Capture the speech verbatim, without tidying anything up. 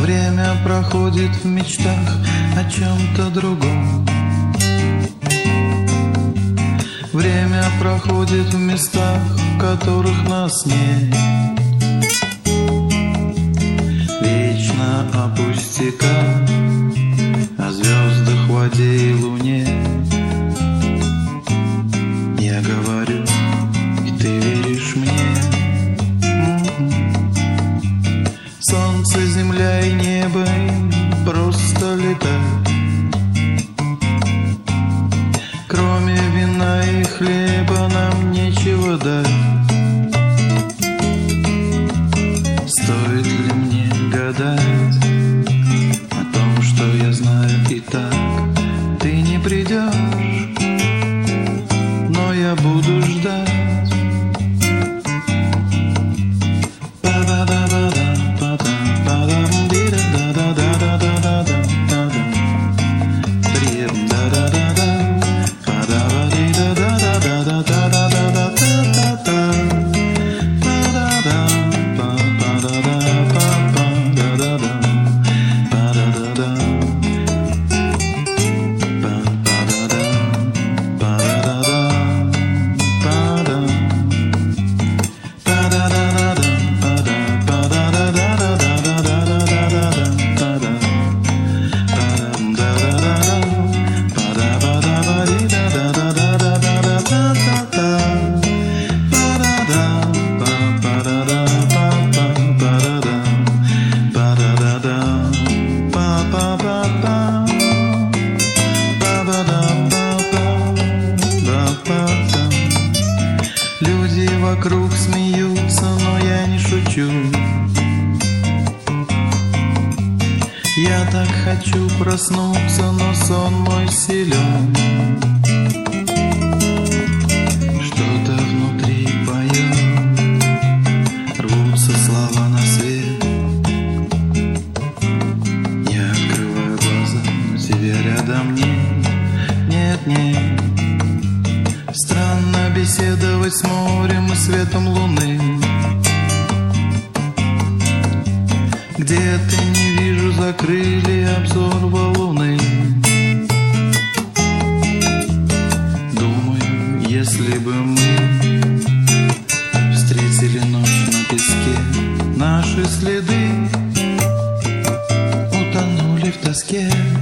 Время проходит в мечтах о чем-то другом. Время проходит в местах, в которых нас нет. Вечно о пустяках, о звездах, воде и луне. Я говорю, и ты веришь мне. Солнце, земля и небо им просто летают. Кроме вина и хлеба нам нечего дать. Стоит ли мне гадать о том, что я знаю и так? Ты не придешь, но я буду ждать. Люди вокруг смеются, но я не шучу. Я так хочу проснуться, но сон мой силен. Что-то внутри поет, рвутся слова на свет. Я открываю глаза, но тебя рядом нет, нет, нет. Странно беседовать с морем и светом луны. Где-то не вижу, закрыли обзор валуны. Думаю, если бы мы встретили ночь на песке, наши следы утонули в тоске.